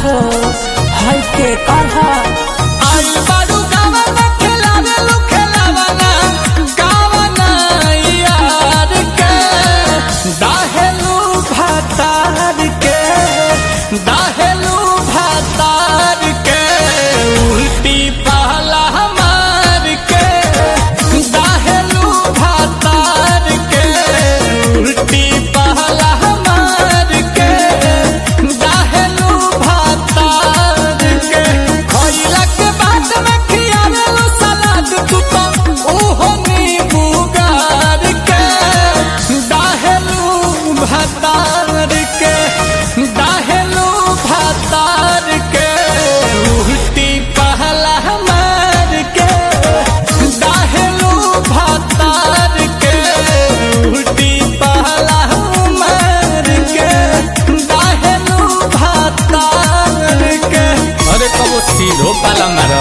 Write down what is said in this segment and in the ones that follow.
हो हर के करहा आई बारू गावाना खेलावे लो खेलावाना गावाना यार के दाहेलू भातार के दाहेलू भातार के उल्टी पहला मार के दाहेलू भातार के उल्टी पहला मार के दाहेलू भातार के खइला के बाद में खियावेलू सलाद तू तो ओहो नींबू गार के दाहेलू भातार के दाहेलू भातार के उल्टी पहला मार के दाहेलू भातार के उल्टी पहला मार के दाहेलू भातार के अरे कबो सीधो पाला मारो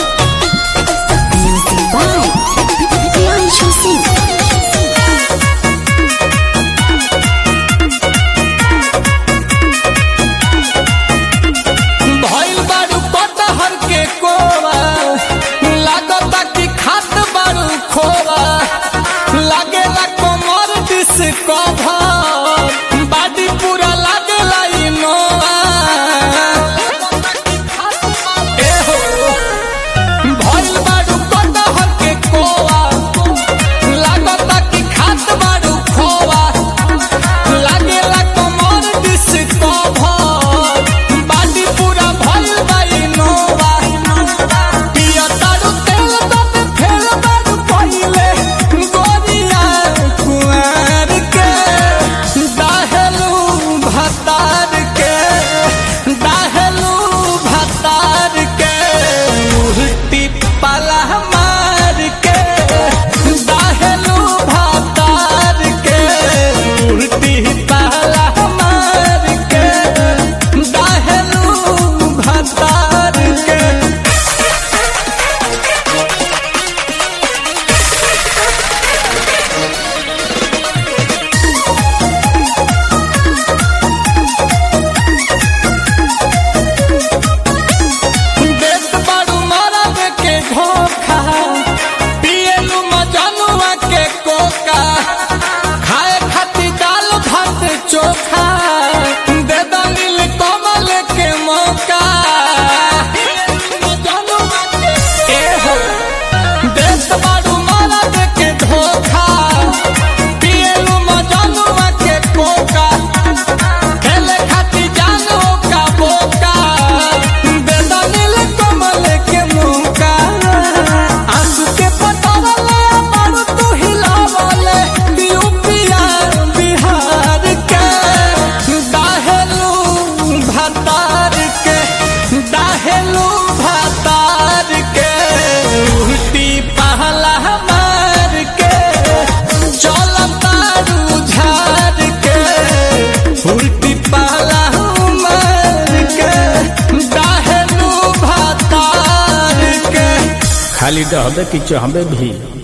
Music by Priyanshu Singh. भइल बारू कटहर के कोवा लागता कि खात बारू खोवा लागेला कमर दिस कभर बाडी पूरा लागेला इनोवा ए हो भइल बारू कटहर के कोवा लागता कि खात बारू खोवा लागेला कमर दिस कभर बाडी पूरा भइल बा इनोवा पिया तारू तेल दत फेल बारू पहिले गोरिया कुंवर के दाहेलू भातार के दाहेलू भातार के उल्टी पाला मार के दाहेलू भातार के उल्टी पाला मार के दाहेलू भातार के देत बारू मारा दे के धोखा पिएलू मजनुआ के कोका खाए खाती दाल भात चोखा दे दलिल कमल के मौका ए हो देत बारू मारा दे के धोखा पिएलू मजनुआ के कोका खेले खाती जानो का बोका बेदनिल कमल के मुका आंसू के पटावले मारू तू हिलावले यूपिया बिहार के दाहेलू भातार के दाहेलू भातार के उल्टी पहला मार के चलतारू झार के उल्टी पहला मार के दाहेलू भातार के खाली डहबे कि चहबे भी